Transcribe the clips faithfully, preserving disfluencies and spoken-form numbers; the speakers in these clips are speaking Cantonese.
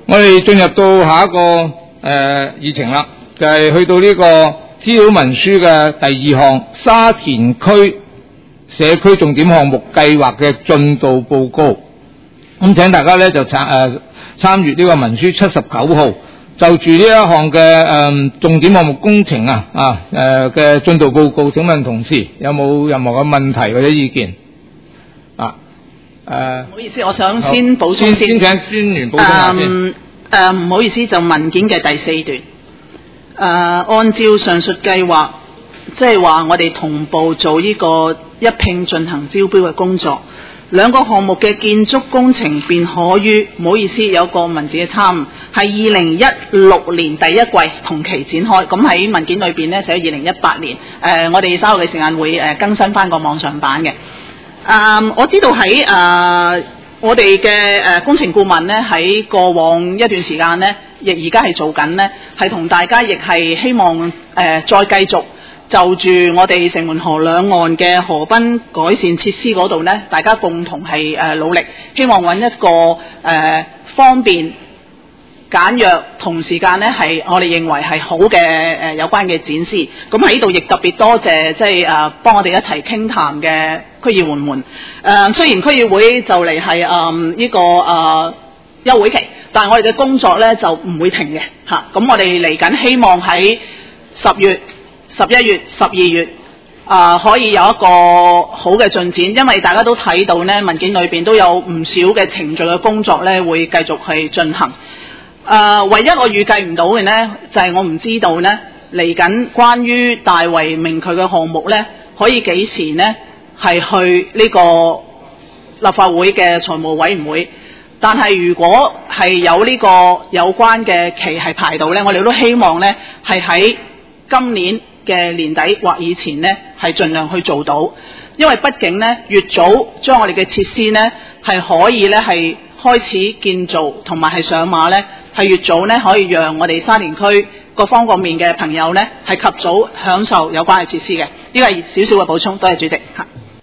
我哋進入到下一個誒、呃、議程啦，就係、是、去到呢個資料文書嘅第二項沙田區社區重點項目計劃嘅進度報告。咁請大家咧就參誒參閱呢個文書七十九號，就住呢一項嘅誒、呃、重點項目工程啊啊誒嘅進度報告，請問同事有冇任何嘅問題或者意見？啊誒，唔、呃、 好意思，我想先補充先。 先請專員補充下先。誒、 呃，唔、呃、好意思，就文件嘅第四段。誒、呃，按照上述計劃，即係話我哋同步做呢個一併進行招標嘅工作。兩個項目嘅建築工程便可於，唔好意思，有個文字嘅差誤，係二零一六年第一季同期展開。咁喺文件裏邊咧寫二零一八年。誒、呃，我哋稍後嘅時間會誒更新翻個網上版嘅。啊、uh, 我知道喺啊、uh, 我哋嘅誒工程顧問咧喺過往一段時間咧，亦而家係做緊咧，係同大家亦係希望誒、呃、再繼續就住我哋城門河兩岸嘅河濱改善設施嗰度咧，大家共同係誒、呃、努力，希望揾一個誒、呃、方便簡約同時間咧係我哋認為係好嘅誒、呃、有關嘅展示。咁喺呢度亦特別多謝即係誒幫我哋一齊傾談嘅區議員們。誒、呃、雖然區議會就嚟係誒呢個誒、呃、休會期，但係我哋嘅工作咧就唔會停嘅嚇。咁、啊、我哋嚟緊希望喺十月、十一月、十二月啊、呃、可以有一個好嘅進展，因為大家都睇到咧文件裏邊都有唔少嘅程序嘅工作咧會繼續去進行。誒、呃，唯一我預計唔到嘅呢，就係、是、我唔知道呢嚟緊關於大圍明渠嘅項目呢，可以幾時呢係去呢個立法會嘅財務委員會。但係如果係有呢個有關嘅期係排到呢，我哋都希望呢係喺今年嘅年底或以前呢係盡量去做到。因為畢竟呢，越早將我哋嘅設施呢係可以呢係開始建造同埋係上馬呢，係越早呢可以讓我哋沙田區各方各面嘅朋友呢係及早享受有關嘅設施嘅。呢個係少少嘅補充，多謝主席嚇。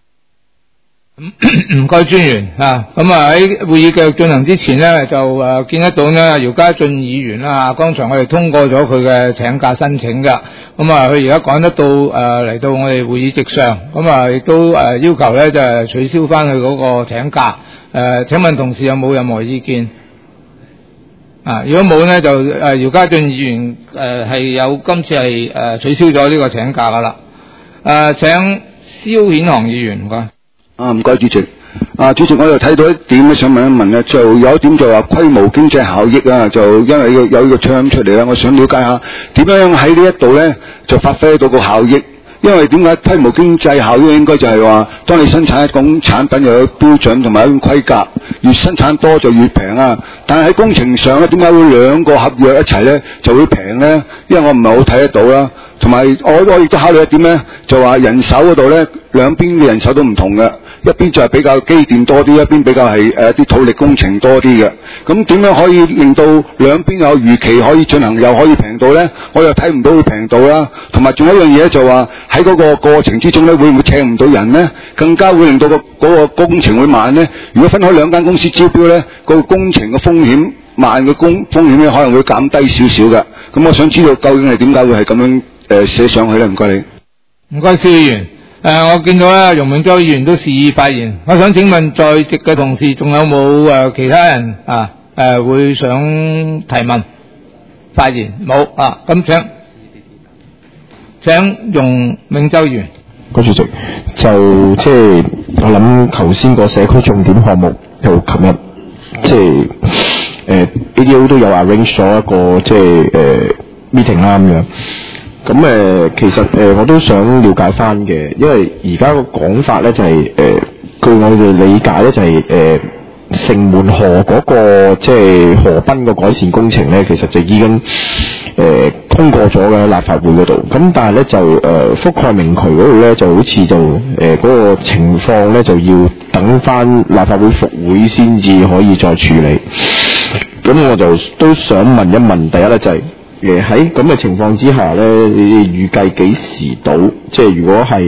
唔該專員啊，咁啊喺會議繼續進行之前呢，就誒、啊、見得到呢姚嘉俊議員啦，剛才我哋通過咗佢嘅請假申請㗎，咁啊佢而家趕得到誒嚟、啊、到我哋會議席上，咁啊亦都誒、啊、要求咧就係、是、取消翻佢嗰個請假。誒、啊，請問同事有冇任何意見？啊，如果冇呢，就誒姚嘉俊議員誒係、呃、有今次係誒、呃、取消咗呢個請假噶啦。誒、呃，請蕭顯航議員唔該。 啊，唔該主席。啊，主席，我又睇到一點咧，想問一問咧，就有一點就話規模經濟效益啊，就因為有有呢個 term 出嚟啦，我想了解下點樣喺呢一度咧就發揮到個效益。因為點解規模經濟效益應該就係話，當你生產一種產品又有標準同埋一種規格，越生產多就越平啊。但係喺工程上咧，點解會兩個合約一齊咧就會平咧？因為我唔係好睇得到啦。同埋我我亦都考慮一點咧，就話人手嗰度咧，兩邊嘅人手都唔同嘅。一邊就係比較機電多啲，一邊比較係誒啲土力工程多啲嘅。咁點樣可以令到兩邊有預期可以進行，又可以平到咧？我又睇唔到會平到啦。同埋仲有一樣嘢就話喺嗰個過程之中咧，會唔會請唔到人咧？更加會令到個嗰個工程會慢咧。如果分開兩間公司招標咧，個工程嘅風險慢嘅工風險咧，可能會減低少少嘅。咁我想知道究竟係點解會係咁樣誒寫上去咧？唔該你。 唔該，蕭議員。誒、呃，我見到咧，容永洲議員都示意發言。我想請問在席嘅同事，仲有冇誒、呃、其他人啊？誒、呃，會想提問發言？冇啊，咁請請容永洲議員。 個主席就即係我諗頭先個社區重點項目，就琴日即係誒 A D O 都有 arrange 咗一個即係誒、呃、meeting 啦咁樣。咁誒、呃，其實誒、呃，我都想了解翻嘅，因為而家個講法咧就係、是、誒、呃，據我哋理解咧就係、是、誒、呃，城門河嗰、那個即係河濱個改善工程咧，其實就已經誒、呃、通過咗嘅立法會嗰度。咁但係咧就誒、呃、覆蓋明渠嗰度咧，就好似就誒嗰、呃那個情況咧，就要等翻立法會復會先至可以再處理。咁我就都想問一問，第一咧就係、是。誒喺咁嘅情況之下咧，你哋預計幾時到？即係如果係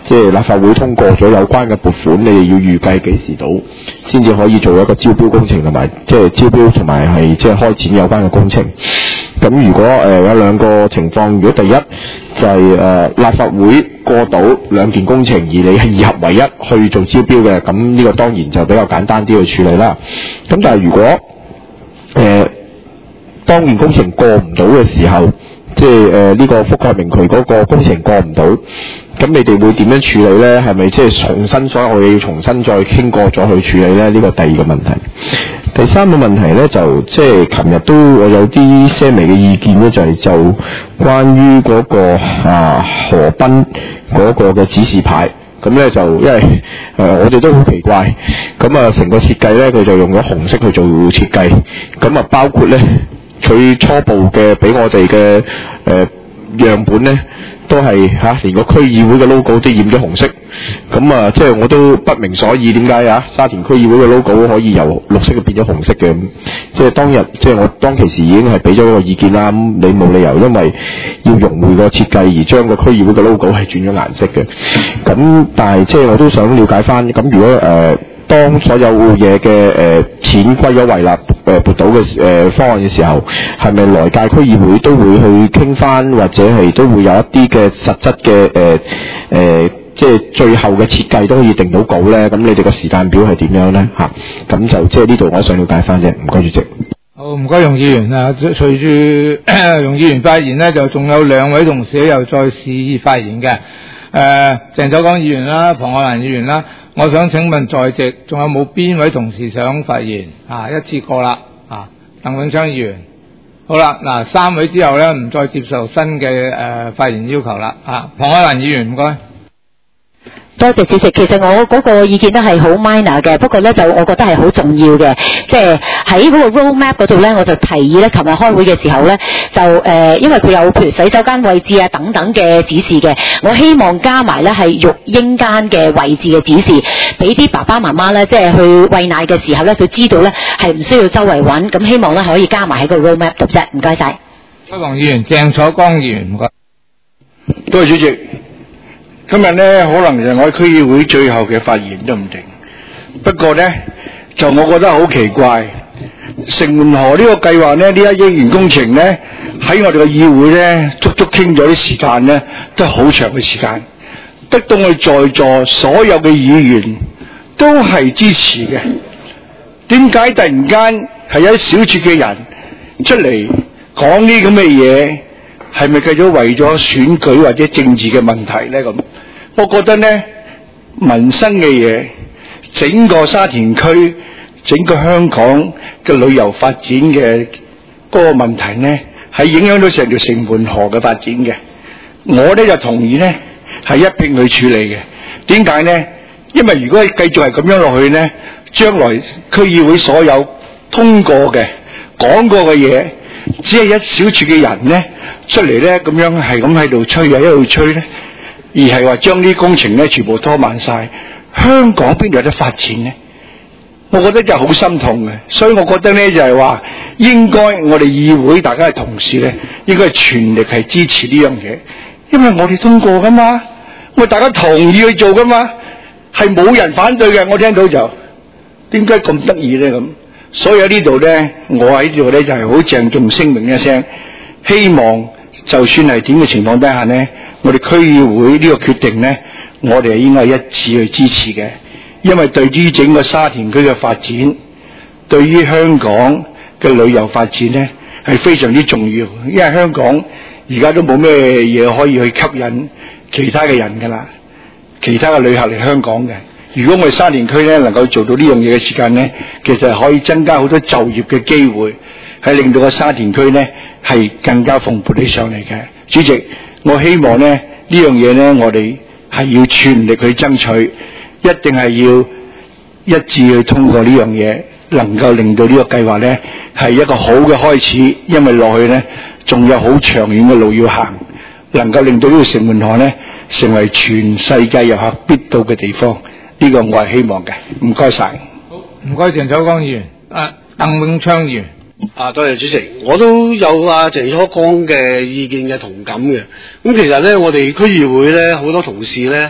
即係立法會通過咗有關嘅撥款，你哋要預計幾時到先至可以做一個招標工程同埋即係招標同埋係即係開展有關嘅工程。咁如果誒、呃、有兩個情況，如果第一就係、是、誒、呃、立法會過到兩件工程，而你係二合為一去做招標嘅，咁呢個當然就比較簡單啲去處理啦。咁但係如果誒、呃、當件工程過唔到嘅時候，即係誒呢個覆蓋明渠嗰個工程過唔到，咁你哋會點樣處理咧？係咪即係重新所有嘢要重新再傾過咗去處理咧？呢個第二個問題。第三個問題咧就即係琴日都我有啲些微嘅意見咧，就係、是、就關於嗰、那個啊河濱嗰個嘅指示牌。咁咧就因為誒、呃、我哋都好奇怪，咁啊成個設計咧佢就用咗紅色去做設計，咁啊包括咧佢初步嘅俾我哋嘅誒樣本咧都係嚇、啊、連個區議會嘅 logo 都染咗紅色，咁啊即係我都不明所以點解啊沙田區議會嘅 logo 可以由綠色變咗紅色嘅，即係當日即係我當其時已經係俾咗一個意見啦，咁你冇理由因為要融匯個設計而將個區議會嘅 logo 係轉咗顏色嘅，咁但係即係我都想了解翻，咁如果誒、呃當所有嘢嘅誒錢歸咗位啦，誒撥到嘅誒方案嘅時候，係咪來屆區議會都會去傾翻，或者係都會有一啲嘅實質嘅誒誒，即係最後嘅設計都可以定到稿咧？咁你哋個時間表係點樣咧？嚇、啊，咁就即係呢度我想了解翻啫。唔該主席。 好，唔該容議員啊。隨住容議員發言咧，就仲有兩位同事又再示意發言嘅。誒、呃，鄭守剛議員啦，龐愛蘭議員啦。我想請問在席仲有冇邊位同事想發言？啊，一次過啦。啊，鄧永昌議員。好啦，嗱，三位之後咧，唔再接受新嘅誒、呃、發言要求啦。啊，龐愛蘭議員，唔該。 多謝主席，其實我嗰個意見都係好 minor 嘅，不過咧就我覺得係好重要嘅，即係喺嗰個 roadmap 嗰度咧，我就提議咧，琴日開會嘅時候咧，就誒、呃，因為佢有譬如洗手間位置啊等等嘅指示嘅，我希望加埋咧係育嬰間嘅位置嘅指示，俾啲爸爸媽媽咧，即係去餵奶嘅時候咧，佢知道咧係唔需要周圍揾，咁希望咧可以加埋喺個 roadmap 度啫，唔該晒。 開黃議員，鄭楚光議員，唔該。 多謝主席。今日咧可能就我喺區議會最後嘅發言都唔定，不過咧就我覺得好奇怪，城門河呢個計劃咧，呢一億元工程咧喺我哋嘅議會咧足足傾咗啲時間咧，都係好長嘅時間，得到我哋在座所有嘅議員都係支持嘅。點解突然間係有一小撮嘅人出嚟講呢咁嘅嘢？係咪繼續為咗選舉或者政治嘅問題咧？咁我覺得咧，民生嘅嘢，整個沙田區、整個香港嘅旅遊發展嘅嗰個問題咧，係影響到成條城門河嘅發展嘅。我咧就同意咧，係一併去處理嘅。點解咧？因為如果繼續係咁樣落去咧，將來區議會所有通過嘅、講過嘅嘢，只係一小撮嘅人咧出嚟咧，咁樣係咁喺度吹啊，一路吹咧，而係話將啲工程咧全部拖慢晒，香港邊度有得發展咧？我覺得就好心痛嘅，所以我覺得咧就係話，應該我哋議會大家嘅同事咧，應該係全力係支持呢樣嘢，因為我哋通過噶嘛，我大家同意去做噶嘛，係冇人反對嘅。我聽到就點解咁得意咧咁？所以喺呢度咧，我喺呢度咧就係好鄭重聲明一聲，希望就算係點嘅情況底下咧，我哋區議會呢個決定咧，我哋係應該一致去支持嘅，因為對於整個沙田區嘅發展，對於香港嘅旅遊發展咧係非常之重要，因為香港而家都冇咩嘢可以去吸引其他嘅人㗎啦，其他嘅旅客嚟香港嘅。如果我哋沙田區咧能夠做到呢樣嘢嘅時間咧，其實係可以增加好多就業嘅機會，係令到個沙田區咧係更加蓬勃起上嚟嘅。主席，我希望咧呢樣嘢咧，我哋係要全力去爭取，一定係要一致去通過呢樣嘢，能夠令到呢個計劃咧係一個好嘅開始，因為落去咧仲有好長遠嘅路要行，能夠令到呢個城門河咧成為全世界遊客必到嘅地方。呢個我係希望嘅，唔該晒。 好，唔該鄭楚光議員。啊，鄧永昌議員。 啊，多謝主席，我都有啊鄭楚光嘅意見嘅同感嘅。咁其實咧，我哋區議會咧好多同事咧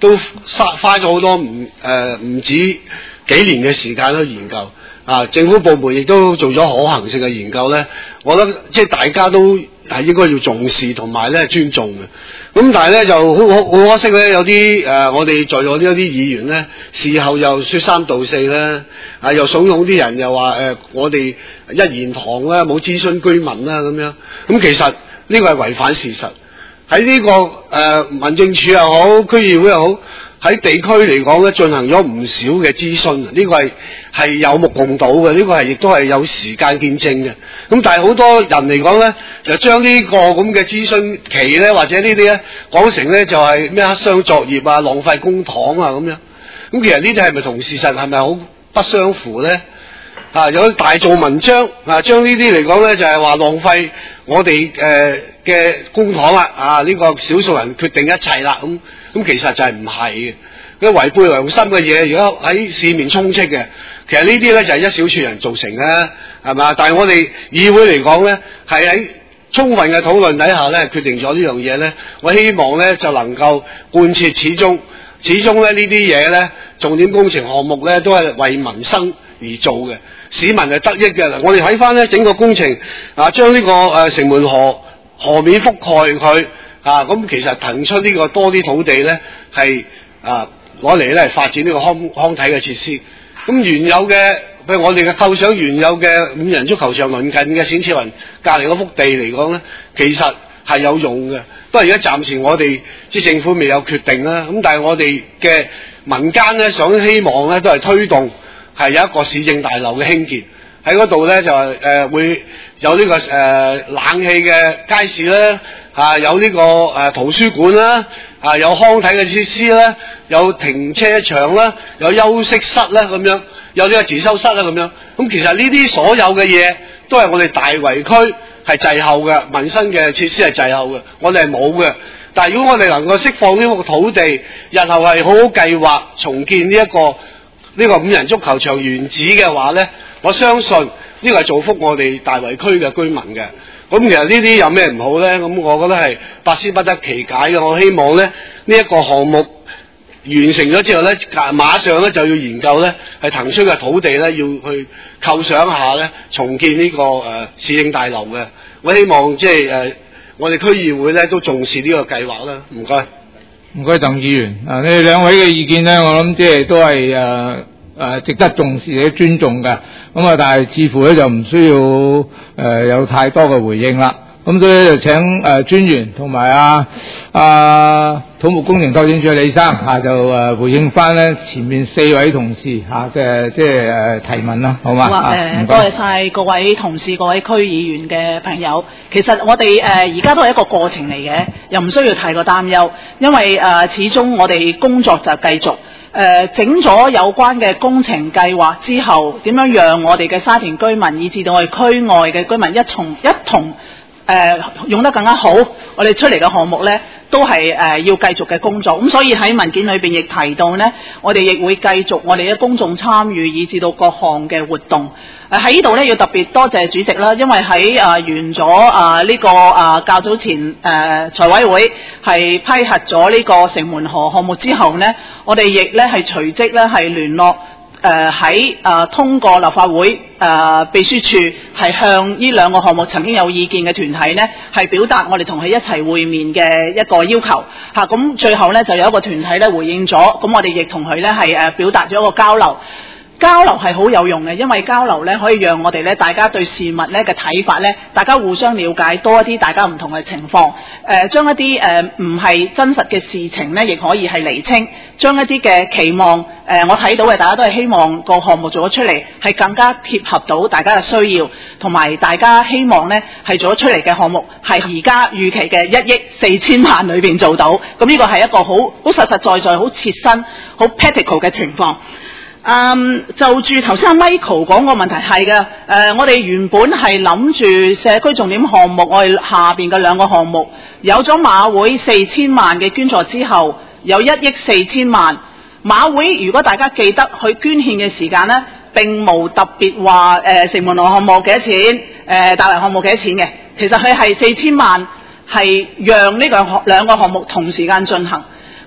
都花花咗好多唔誒唔止幾年嘅時間去研究。啊，政府部門亦都做咗可行性嘅研究咧，我覺得即係大家都係應該要重視同埋咧尊重嘅。咁但係咧就好好好可惜咧，有啲誒、呃、我哋在座呢一啲議員咧，事後又説三道四咧，啊又慫恿啲人又話誒、呃、我哋一言堂啦，冇諮詢居民啦咁樣。咁其實呢個係違反事實。喺呢、這個誒、呃、民政處又好，區議會又好。喺地區嚟講咧，進行咗唔少嘅諮詢，呢、這個係係有目共睹嘅，呢、這個係亦都係有時間見證嘅。咁但係好多人嚟講咧，就將呢個咁嘅諮詢期咧，或者呢啲咧講成咧就係咩黑箱作業啊、浪費公帑啊咁樣。咁其實呢啲係咪同事實係咪好不相符咧？啊，有大做文章啊，將呢啲嚟講咧就係、是、話浪費我哋誒嘅公帑啦。啊，呢、這個少數人決定一切啦咁。咁其實就係唔係嘅，因為違背良心嘅嘢，而家喺市面充斥嘅。其實呢啲咧就係一小撮人造成嘅，係嘛？但係我哋議會嚟講咧，係喺充分嘅討論底下咧，決定咗呢樣嘢咧。我希望咧就能夠貫徹始終，始終咧呢啲嘢咧，重點工程項目咧都係為民生而做嘅，市民係得益嘅。我哋睇翻咧整個工程啊，將呢、這個誒、呃、城門河河面覆蓋佢。啊，咁其實騰出呢個多啲土地咧，係啊攞嚟咧發展呢個康康體嘅設施。咁原有嘅，譬如我哋嘅構想原有嘅五人足球場鄰近嘅冼次雲隔離嗰幅地嚟講咧，其實係有用嘅。不過而家暫時我哋即係政府未有決定啦。咁但係我哋嘅民間咧想希望咧都係推動係有一個市政大樓嘅興建。喺嗰度咧就係誒、呃、會有呢、這個誒、呃、冷氣嘅街市咧，啊有呢、這個誒、呃、圖書館啦，啊有康體嘅設施啦，有停車場啦，有休息室啦咁樣，有呢個自修室啦咁樣。咁其實呢啲所有嘅嘢都係我哋大圍區係滯後嘅，民生嘅設施係滯後嘅，我哋係冇嘅。但係如果我哋能夠釋放呢個土地，日後係好好計劃重建呢、這、一個呢、這個五人足球場原址嘅話咧，我相信呢個係造福我哋大圍區嘅居民嘅。咁其實呢啲有咩唔好咧？咁我覺得係百思不得其解嘅。我希望咧呢一、這個項目完成咗之後咧，馬上咧就要研究咧係騰出嘅土地咧，要去構想下咧重建呢、這個誒、呃、市政大樓嘅。我希望即係誒我哋區議會咧都重視呢個計劃啦。唔該， 唔該，鄧議員啊，你哋兩位嘅意見咧，我諗即係都係誒。呃誒值得重視嘅尊重嘅，咁啊，但係似乎咧就唔需要誒、呃、有太多嘅回應啦。咁所以就請誒、呃、專員同埋啊啊土木工程拓展署李生嚇、啊、就誒、呃、回應翻咧前面四位同事嚇嘅即係誒提問啦，好嘛？ 好啊，誒多謝晒各位同事、各位區議員嘅朋友。其實我哋誒而家都係一個過程嚟嘅，又唔需要太過擔憂，因為誒、呃、始終我哋工作就繼續。誒、呃、整咗有關嘅工程計劃之後，點樣讓我哋嘅沙田居民以至到我哋區外嘅居民一從一同誒、呃、用得更加好，我哋出嚟嘅項目呢都係誒、呃、要繼續嘅工作。咁所以喺文件裏邊亦提到呢，我哋亦會繼續我哋嘅公眾參與，以至到各項嘅活動。誒喺呢度呢，要特別多謝主席啦，因為喺誒、呃、完咗啊呢個啊、呃、較早前誒、呃、財委會係批核咗呢個城門河項目之後呢，我哋亦咧係隨即咧係聯絡誒喺誒通過立法會誒、呃、秘書處係向呢兩個項目曾經有意見嘅團體呢係表達我哋同佢一齊會面嘅一個要求嚇。咁、啊、最後呢，就有一個團體咧回應咗，咁我哋亦同佢咧係誒表達咗一個交流。交流係好有用嘅，因為交流咧可以讓我哋咧大家對事物咧嘅睇法咧，大家互相了解多一啲，大家唔同嘅情況，誒、呃、將一啲誒唔係真實嘅事情咧，亦可以係釐清，將一啲嘅期望誒、呃、我睇到嘅，大家都係希望個項目做咗出嚟係更加貼合到大家嘅需要，同埋大家希望咧係做咗出嚟嘅項目係而家預期嘅一億四千萬裏邊做到，咁呢個係一個好好實實在在、好切身、好 practical 嘅情況。嗯，就住頭先阿 Michael 講個問題係嘅，誒、呃，我哋原本係諗住社區重點項目，我哋下邊嘅兩個項目有咗馬會四千萬嘅捐助之後，有一億四千萬。馬會如果大家記得去捐獻嘅時間呢，並無特別話誒城門河項目幾多錢，誒、呃、大圍項目幾多錢嘅，其實佢係四千萬係讓呢個兩個項目同時間進行。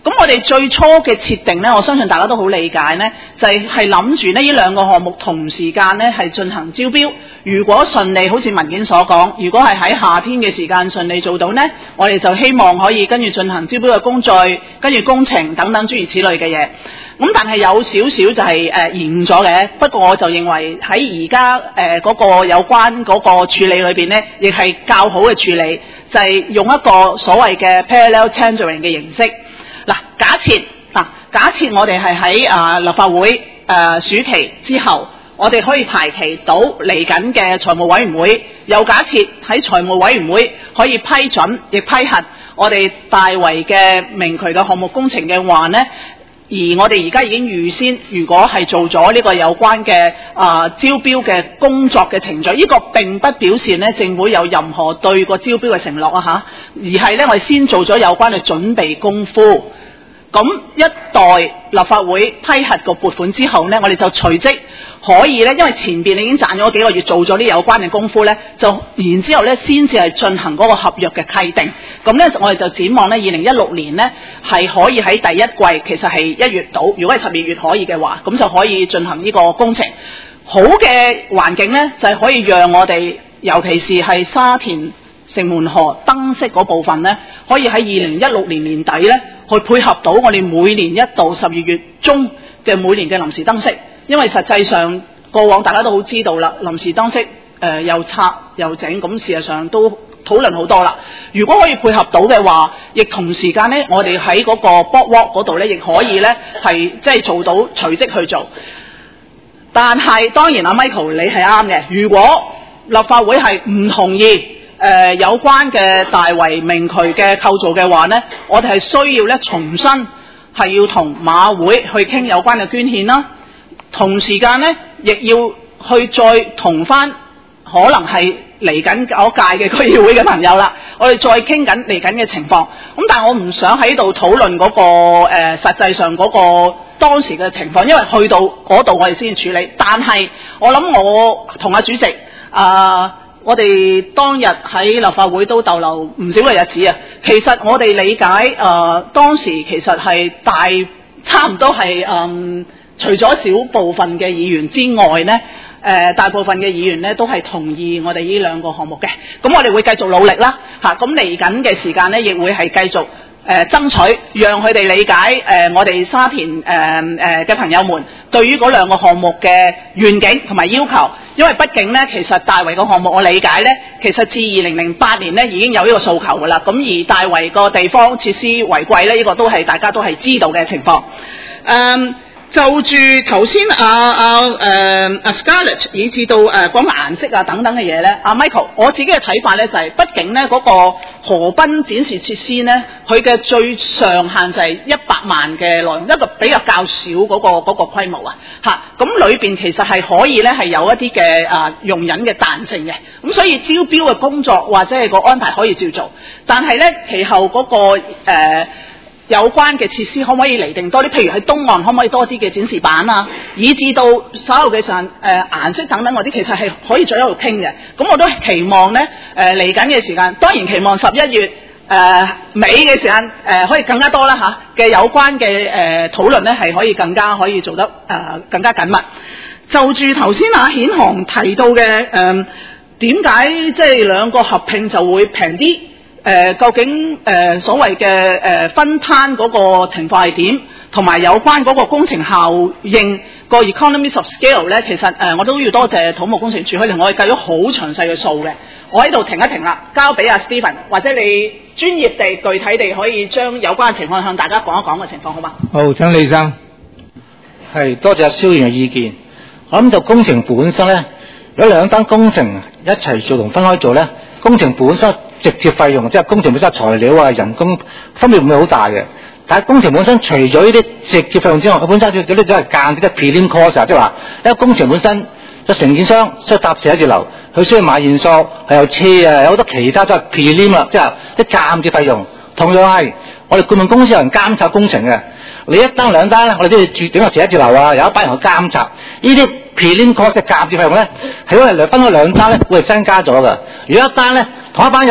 咁我哋最初嘅設定呢，我相信大家都好理解呢，就係係諗住呢呢兩個項目同時間呢係進行招標。如果順利，好似文件所講，如果係喺夏天嘅時間順利做到呢，我哋就希望可以跟住進行招標嘅工序，跟住工程等等諸如此類嘅嘢。咁但係有少少就係、是、誒、呃、延誤咗嘅，不過我就認為喺而家誒嗰個有關嗰個處理裏邊呢，亦係較好嘅處理，就係、是、用一個所謂嘅 parallel tendering 嘅形式。嗱，假設嗱，假設我哋係喺啊立法會誒、呃、暑期之後，我哋可以排期到嚟緊嘅財務委員會，又假設喺財務委員會可以批准亦批核我哋大圍嘅明渠嘅項目工程嘅話呢，而我哋而家已經預先，如果係做咗呢個有關嘅啊、呃、招標嘅工作嘅程序，呢、這個並不表示呢政府有任何對個招標嘅承諾啊嚇，而係呢我哋先做咗有關嘅準備功夫。咁一待立法會批核個撥款之後呢，我哋就隨即可以呢，因為前邊已經賺咗幾個月做咗啲有關嘅功夫呢，就然之後呢先至係進行嗰個合約嘅契定。咁呢，我哋就展望呢，二零一六年呢係可以喺第一季，其實係一月到，如果係十二月可以嘅話，咁就可以進行呢個工程。好嘅環境呢，就係、是、可以讓我哋，尤其是係沙田城門河燈飾嗰部分呢，可以喺二零一六年年底呢，去配合到我哋每年一度十二月中嘅每年嘅臨時燈飾。因為實際上過往大家都好知道啦，臨時燈飾誒、呃、又拆又整，咁事實上都討論好多啦。如果可以配合到嘅話，亦同時間呢，我哋喺嗰個 boardwalk 嗰度呢，亦可以呢係即係做到隨即去做。但係當然阿 Michael 你係啱嘅，如果立法會係唔同意誒、呃、有關嘅大圍明渠嘅構造嘅話呢，我哋係需要呢重新係要同馬會去傾有關嘅捐獻啦。同時間呢，亦要去再同翻可能係嚟緊嗰屆嘅區議會嘅朋友啦，我哋再傾緊嚟緊嘅情況。咁但係我唔想喺度討論嗰個誒、呃、實際上嗰個當時嘅情況，因為去到嗰度我哋先處理。但係我諗我同阿主席啊、呃，我哋當日喺立法會都逗留唔少嘅日子啊。其實我哋理解誒、呃、當時其實係大差唔多係嗯。除咗少部分嘅議員之外呢，誒、呃、大部分嘅議員呢都係同意我哋呢兩個項目嘅。咁我哋會繼續努力啦，嚇咁嚟緊嘅時間呢，亦會係繼續誒、呃、爭取，讓佢哋理解誒、呃、我哋沙田誒誒嘅朋友們對於嗰兩個項目嘅願景同埋要求。因為畢竟呢，其實大圍個項目我理解呢，其實自二零零八年呢已經有呢個訴求㗎啦。咁而大圍個地方設施違規呢，呢、這個都係大家都係知道嘅情況。嗯。就住頭先阿阿誒阿 Scarlett 以至到誒、呃、講顏色啊等等嘅嘢咧，阿、啊、Michael 我自己嘅睇法咧就係、是，畢竟咧嗰、那個河濱展示設施咧，佢嘅最上限就係一百萬嘅內容，一個比較較少嗰、那個嗰、那個規模啊嚇。咁裏邊其實係可以咧係有一啲嘅啊容忍嘅彈性嘅，咁所以招標嘅工作或者係個安排可以照做，但係咧其後嗰、那個、呃有關嘅設施可唔可以釐定多啲？譬如喺東岸可唔可以多啲嘅展示板啊？以至到稍後嘅陣誒顏色等等嗰啲，其實係可以再一路傾嘅。咁我都期望咧誒嚟緊嘅時間，當然期望十一月誒尾嘅時間誒、呃、可以更加多啦嚇嘅有關嘅誒討論咧係可以更加可以做得誒、呃、更加緊密。就住頭先阿顯航提到嘅誒點解即係兩個合併就會平啲？誒、呃、究竟誒、呃、所謂嘅誒、呃、分攤嗰個情況係點，同埋有關嗰個工程效應個 economies of scale 咧，其實誒、呃、我都要多謝土木工程處，佢同我哋計咗好詳細嘅數嘅。我喺度停一停啦，交俾阿 Stephen， 或者你專業地、具體地可以將有關嘅情況向大家講一講嘅情況，好嗎？ 好，請李生。 係多謝阿蕭議員嘅意見。我諗就工程本身咧，如果兩單工程一齊做同分開做咧，工程本身直接費用，即係工程本身材料啊、人工分別唔會好大嘅。但係工程本身除咗呢啲直接費用之外，佢本身有啲都係間啲嘅 prelim cost 啊，即係話一個工程本身個承建商需要搭寫字樓，佢需要買現塑，係有車啊，有好多其他即係 prelim 啦，即係啲間接費用。同樣係我哋顧問公司有人監察工程嘅，你一單兩單咧，我哋都要住整個寫字樓啊，有一班人去監察呢啲 prelim cost 嘅間接費用咧，係因為兩分開兩單咧會係增加咗嘅。如果一單咧同一班人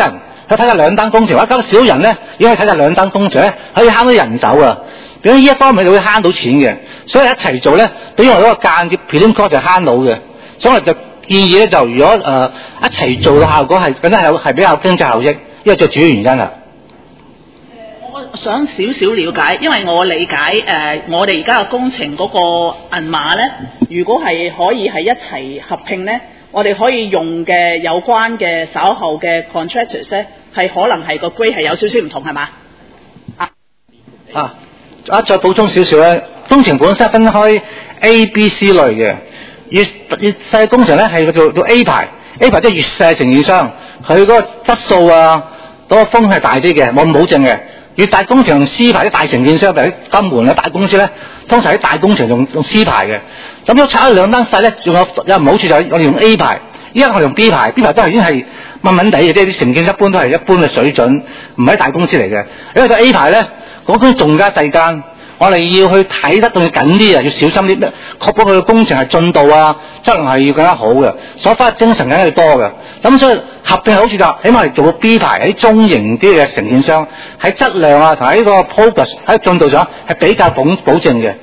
去睇下兩單工程，或者少人咧，如果去睇下兩單工程咧，可以慳到人手啊。咁呢一方面就會慳到錢嘅，所以一齊做咧，對於我嗰個間接 prelim cost 就慳到嘅。所以我就建議咧，就如果誒、呃、一齊做嘅效果係更加係係比較經濟效益，呢個最主要原因啦。 我想少少了解，因為我理解誒、呃，我哋而家嘅工程嗰個銀碼咧，如果係可以係一齊合併咧，我哋可以用嘅有關嘅稍後嘅 contractors 咧，係可能係個 grade 係有少少唔同，係嘛？啊啊啊！再補充少少咧，工程本身分開 A、B、C 類嘅，越越細工程咧係做到 A 牌 ，A 牌即係越細承建商，佢嗰個質素啊，嗰、那個風係大啲嘅，冇咁保證嘅。越大工程用 C 牌啲大承建商，譬如啲金門嘅大公司咧，通常喺大工程用用 C 牌嘅。咁如果拆咗兩單細咧，仲有有唔好處就係我哋用 A 牌，依家我哋用 B 牌 ，B 牌都係已經係蚊蚊地嘅，即係啲承建一般都係一般嘅水準，唔係大公司嚟嘅。因為個 A 牌咧，嗰間仲加細間，我哋要去睇得仲要緊啲啊，要小心啲，咩確保佢嘅工程係進度啊，質量係要更加好嘅，所花嘅精神梗係多嘅。咁所以合併好處就起碼係做個 B 牌喺中型啲嘅承建商喺質量啊同喺個 progress 喺進度上係比較保保證嘅。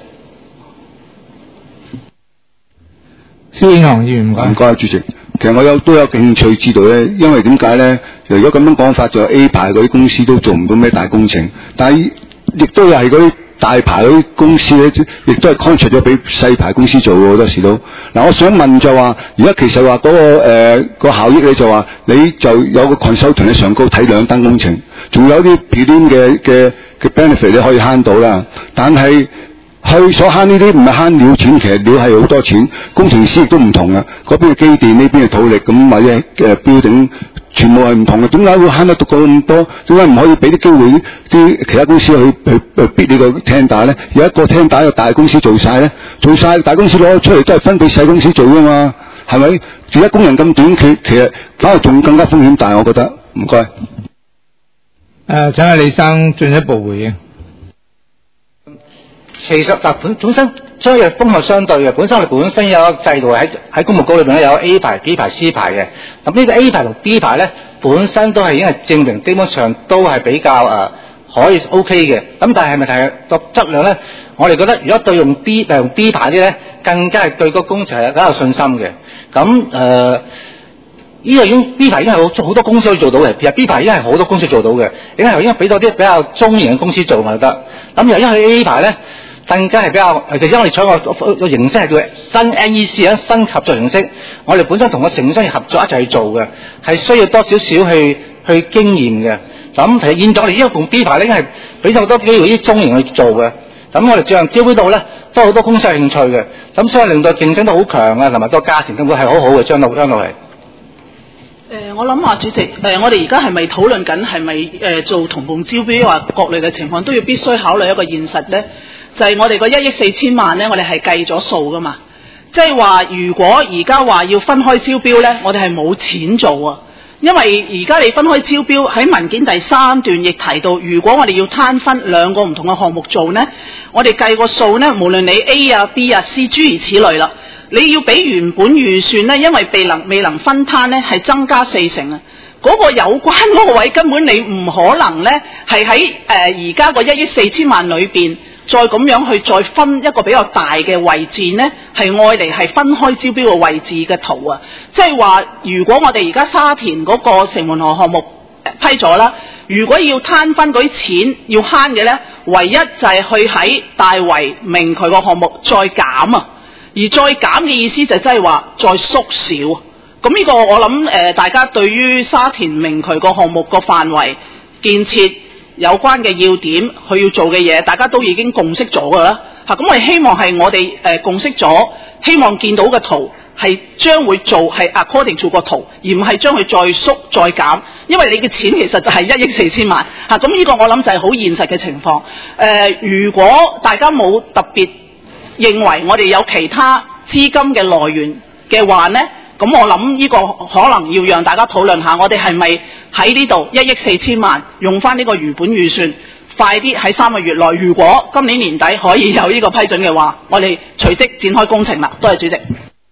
蕭永航議員唔該。 唔該，主席。其實我有都有興趣知道咧，因為點解咧？如果咁樣講法，就 A 牌嗰啲公司都做唔到咩大工程，但係亦都係嗰啲大牌嗰啲公司咧，亦都係 contract 咗俾細牌公司做嘅好多時都。嗱，我想問就話，而家其實話嗰、那個誒、呃那個效益咧，就話你就有個 consultant 喺上高睇兩單工程，仲有啲 prelim 嘅嘅嘅 benefit 你可以慳到啦，但係。去所慳呢啲唔係慳料錢，其實料係好多錢。工程師亦都唔同啊，嗰邊嘅機電，呢邊嘅土力，咁或者誒標頂，全部係唔同嘅。點解會慳得到咁多？點解唔可以俾啲機會啲其他公司去去去逼呢個 tender 咧？有一個 tender 有大公司做晒咧，做晒大公司攞出嚟都係分俾細公司做噶嘛，係咪？而家工人咁短缺，其實反而仲更加風險大，我覺得。唔該。誒、 呃，請阿李生進一步回應。 其實嗱本本身商業風向相對嘅，本身我哋本身有一個制度喺喺公務局裏邊咧有 A 牌、B 牌、C 牌嘅。咁呢個 A 牌同 B 牌咧，本身都係已經係證明基本上都係比較誒、呃、可以 OK 嘅。咁但係係咪係個質量咧？我哋覺得如果對用 B 用 B 牌啲咧，更加係對個工程係比較有信心嘅。咁誒呢個已經 B 牌已經係好好多公司可以做到嘅，其實 B 牌已經係好多公司做到嘅，已經係應該俾到啲比較中型嘅公司做我覺得。咁由於佢 A 牌咧。更加係比較，其實我哋採個個形式係叫新 N E C 啊，新合作形式。我哋本身同個承建商合作一齊去做嘅，係需要多少少去去經驗嘅。咁其實現在我哋呢一個 B 牌咧，已經係俾咗好多機會啲中型去做嘅。咁我哋這樣招標到咧，都好多公司有興趣嘅。咁所以令到競爭都好強啊，同埋個價錢根本係好好嘅，將到將到嚟。 誒，我諗下主席，誒，我哋而家係咪討論緊係咪誒做同步招標或各類嘅情況都要必須考慮一個現實咧？就係我哋個一億四千萬咧，我哋係計咗數噶嘛。即係話，如果而家話要分開招標咧，我哋係冇錢做啊。因為而家你分開招標喺文件第三段亦提到，如果我哋要攤分兩個唔同嘅項目做咧，我哋計個數咧，無論你 A 啊、B 啊、C 諸如此類啦，你要比原本預算咧，因為未能未能分攤咧，係增加四成啊。嗰個有關嗰個位根本你唔可能咧，係喺誒而家個一億四千萬裏邊。再咁樣去再分一個比較大嘅位置呢，係愛嚟係分開招標嘅位置嘅圖啊！即係話，如果我哋而家沙田嗰個城門河項目批咗啦，如果要攤分嗰啲錢要慳嘅呢，唯一就係去喺大圍明渠個項目再減啊！而再減嘅意思就即係話再縮小。咁呢個我諗誒、呃，大家對於沙田明渠個項目個範圍建設有關嘅要點，佢要做嘅嘢，大家都已經共識咗㗎啦。嚇，咁我哋希望係我哋誒、呃、共識咗，希望見到嘅圖係將會做係 according to 個圖，而唔係將佢再縮再減。因為你嘅錢其實就係一億四千萬。嚇，咁呢個我諗就係好現實嘅情況。誒、呃，如果大家冇特別認為我哋有其他資金嘅來源嘅話呢，咁我諗呢個可能要讓大家討論下，我哋係咪喺呢度一億四千萬用翻呢個原本預算，快啲喺三個月內，如果今年年底可以有呢個批准嘅話，我哋隨即展開工程啦。多謝主席。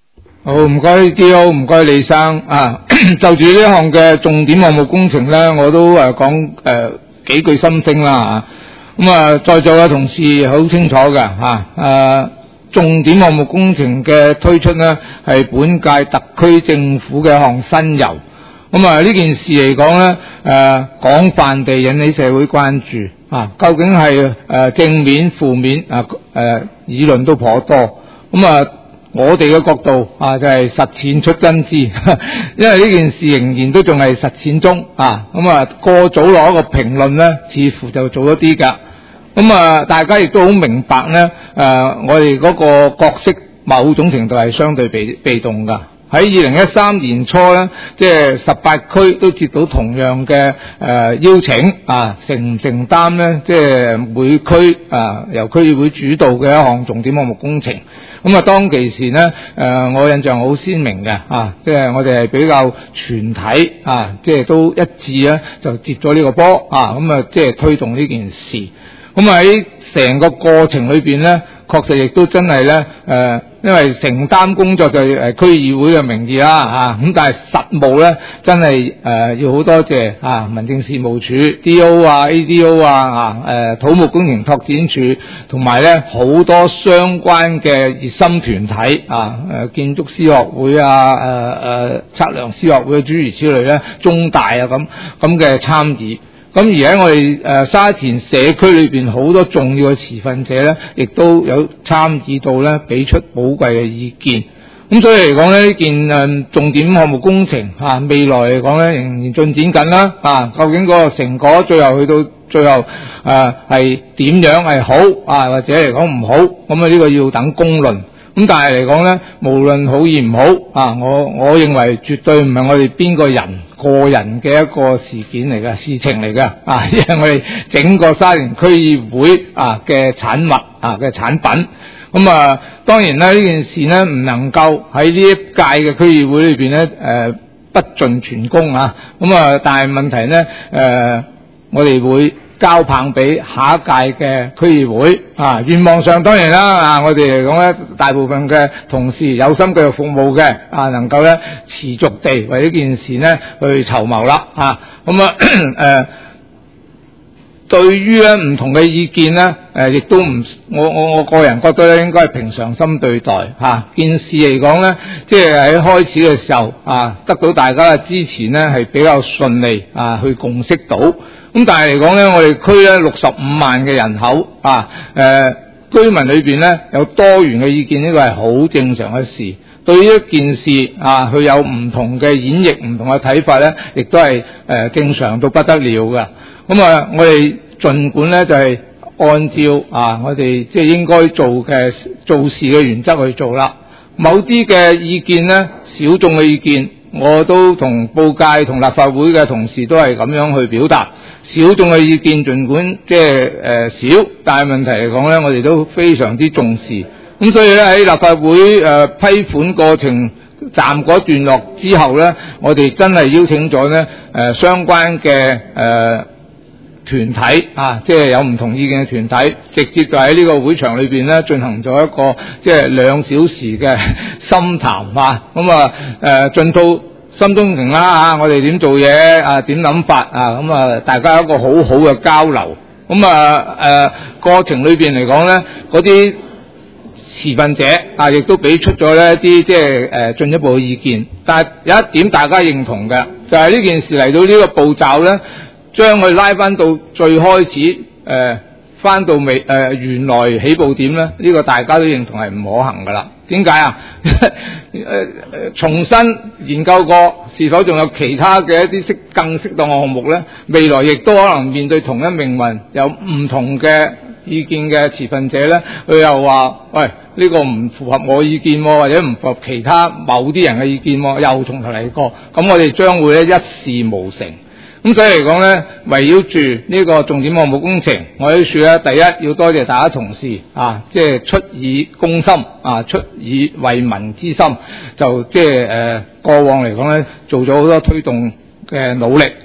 好，唔該 D O， 唔該李生啊。就住呢項嘅重點項目工程咧，我都誒講誒幾句心聲啦嚇。咁啊，在座嘅同事好清楚嘅嚇誒。重點項目工程嘅推出呢，係本屆特區政府嘅一項新猷。咁啊，呢件事嚟講呢，誒、呃、廣泛地引起社會關注啊。究竟係誒、呃、正面、負面啊？誒、呃、議論都頗多。咁啊，我哋嘅角度啊，就係、是、實踐出真知，因為呢件事仍然都仲係實踐中啊。咁啊，過早落一個評論呢，似乎就早咗啲㗎。咁啊，大家亦都好明白咧，誒、呃，我哋嗰個角色某種程度係相對被被動㗎。喺二零一三年初咧，即係十八區都接到同樣嘅誒、呃、邀請啊，承唔承擔咧？即係每區啊由區議會主導嘅一項重點項目工程。咁啊，當其時咧，誒、呃，我印象好鮮明嘅啊，即係我哋係比較全體啊，即係都一致咧，就接咗呢個波啊，咁啊，即係推動呢件事。咁喺成個過程裏邊咧，確實亦都真係咧，誒、呃，因為承擔工作就係誒區議會嘅名義啦，嚇，咁但係實務咧，真係誒、呃、要好多謝啊民政事務處 D O 啊 A D O 啊，啊誒、呃、土木工程拓展處，同埋咧好多相關嘅熱心團體啊，誒、呃、建築師學會啊，誒、呃、誒測量師學會諸如此類咧，中大啊咁咁嘅參與。咁而喺我哋誒沙田社區裏邊好多重要嘅持份者咧，亦都有參與到咧，俾出寶貴嘅意見。咁所以嚟講咧，呢件誒重點項目工程嚇、啊，未來嚟講咧仍然進展緊啦。啊，究竟嗰個成果最後去到最後誒係點樣係好啊，或者嚟講唔好，咁啊呢個要等公論。咁但係嚟講咧，無論好與唔好啊，我我認為絕對唔係我哋邊個人個人嘅一個事件嚟嘅事情嚟嘅啊，因為我哋整個沙田區議會啊嘅產物啊嘅產品。咁啊，當然啦，呢件事呢唔能夠喺呢一屆嘅區議會裏邊咧誒不盡全功啊。咁啊，但係問題呢，誒、呃，我哋會交棒俾下一屆嘅區議會啊！願望上當然啦啊，我哋嚟講咧，大部分嘅同事有心繼續服務嘅啊，能夠咧持續地為呢件事咧去籌謀啦啊！咁啊誒，對於咧唔同嘅意見咧誒，亦都唔我我我個人覺得咧應該係平常心對待嚇、啊。件事嚟講咧，即係喺開始嘅時候啊，得到大家嘅支持咧係比較順利啊，去共識到。咁但係嚟講咧，我哋區咧六十五萬嘅人口啊，誒、呃、居民裏邊咧有多元嘅意見，呢個係好正常嘅事。對於一件事啊，佢有唔同嘅演繹、唔同嘅睇法咧，亦都係誒、呃、正常到不得了嘅。咁啊，我哋儘管咧就係、是、按照啊，我哋即係應該做嘅做事嘅原則去做啦。某啲嘅意見咧，小眾嘅意見，我都同報界同立法會嘅同事都係咁樣去表達。小眾嘅意見儘管即係誒少，但係問題嚟講咧，我哋都非常之重視。咁所以咧喺立法會誒、呃、批款過程暫嗰段落之後咧，我哋真係邀請咗咧誒相關嘅誒、呃、團體啊，即係有唔同意見嘅團體，直接就喺呢個會場裏邊咧進行咗一個即係兩小時嘅深談啊。咁啊誒進到心中情啦嚇，我哋點做嘢啊？點諗法啊？咁啊，大家有一個好好嘅交流。咁啊誒過程裏邊嚟講咧，嗰啲持份者啊，亦都俾出咗呢一啲即係誒進一步嘅意見。但係有一點大家認同嘅，就係、是、呢件事嚟到呢個步驟咧，將佢拉翻到最開始誒翻、呃、到尾誒、呃、原來起步點咧，呢、這個大家都認同係唔可行噶啦。點解啊？誒誒，重新研究過是否仲有其他嘅一啲適更適當嘅項目咧？未來亦都可能面對同一命運，有唔同嘅意見嘅持份者咧，佢又話：喂，呢、這個唔符合我意見，或者唔符合其他某啲人嘅意見，又從頭嚟過。咁我哋將會咧一事無成。咁所以嚟講咧，圍繞住呢個重點項目工程，我喺處咧，第一要多謝大家同事啊，即係出以公心啊，出以為民之心，就即係誒過往嚟講咧，做咗好多推動嘅努力。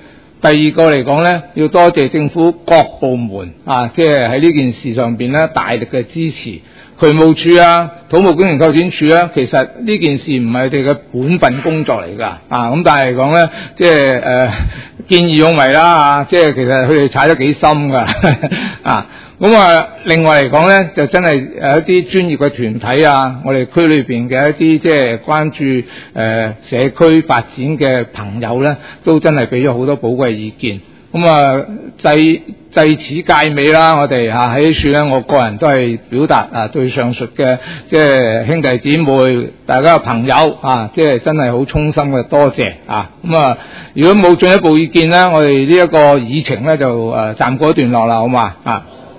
第二個嚟講咧，要多謝政府各部門啊，即係喺呢件事上邊咧大力嘅支持。渠務署啊、土木工程拓展署啊，其實呢件事唔係佢哋嘅本分工作嚟㗎，啊咁但係嚟講咧，即係誒見義勇為啦，啊即係其實佢哋踩得幾深㗎，啊咁啊另外嚟講咧，就真係誒一啲專業嘅團體啊，我哋區裏邊嘅一啲即係關注誒、呃、社區發展嘅朋友咧，都真係俾咗好多寶貴意見。咁啊，制制此屆尾啦，我哋嚇喺呢處咧，我個人都係表達啊對上述嘅即係兄弟姊妹大家嘅朋友啊，即係真係好衷心嘅多謝啊！咁啊，如果冇進一步意見咧，我哋呢一個議程咧就誒暫告一段落啦，好嘛啊？